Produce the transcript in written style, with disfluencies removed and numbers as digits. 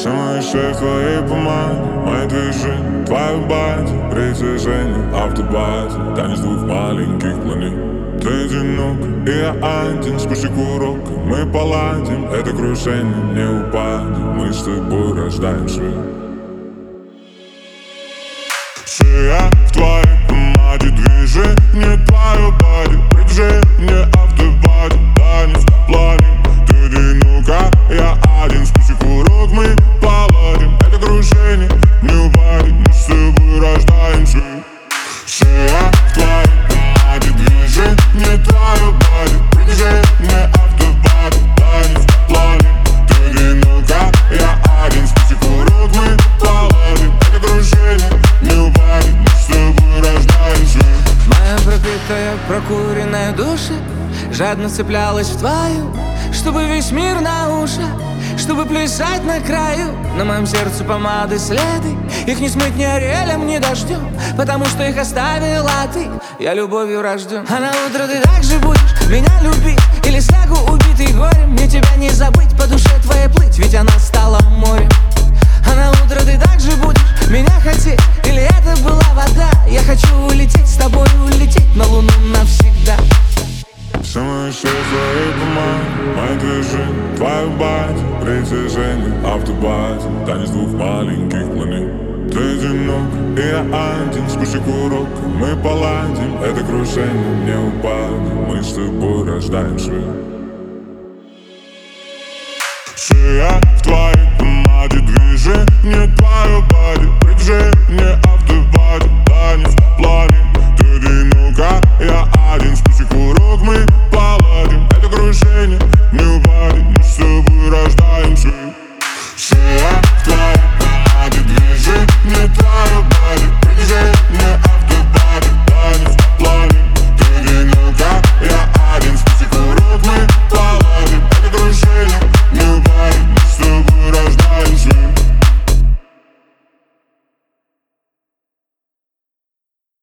Самое счастье твоей помады, мои движения, твоя бади, притяжение, автобазе, танец двух маленьких планет. Ты одинок, и я один, спустя курок, мы поладим, это крушение не упадем, мы с тобой рождаем свет. Шея в твоей помаде, движение, твое бади, притяжение, автобазе, танец в плане. Ты одинока, я один, спустя курок, мы поладим, это крушение не упадем, мы с тобой рождаем свет. Шея в твоей помаде, движение, твое бади, притяжение, автобазе, танец в плане. Ты одинока, я один, спустя курок, мы поладим, это крушение не упадем, мы с тобой рождаем свет. Моя пропитая, прокуренная душа жадно цеплялась в твою, чтобы весь мир на ушах, чтобы плясать на краю. На моем сердце помады следы, их не смыть ни орелем, ни дождем, потому что их оставила ты, я любовью рожден. А на утро ты также будешь меня любить, или снегу убитый горем, мне тебя не забыть, по душе твоей плыть, ведь она стала морем. А на утро ты также будешь меня хотеть, или это была вода? Я хочу улететь с тобой, улететь на луну навсегда. Самое счастье твоей помады, мои движения, твоя бади, притяжение, автобазе, танец двух маленьких планет. Ты одинок, и я один, спустя курок, мы поладим, это крушение не упадем, мы с тобой рождаем свет. Шея в твоей помаде, движение, твое бади, притяжение, автобазе, танец в плане. Ты одинока, я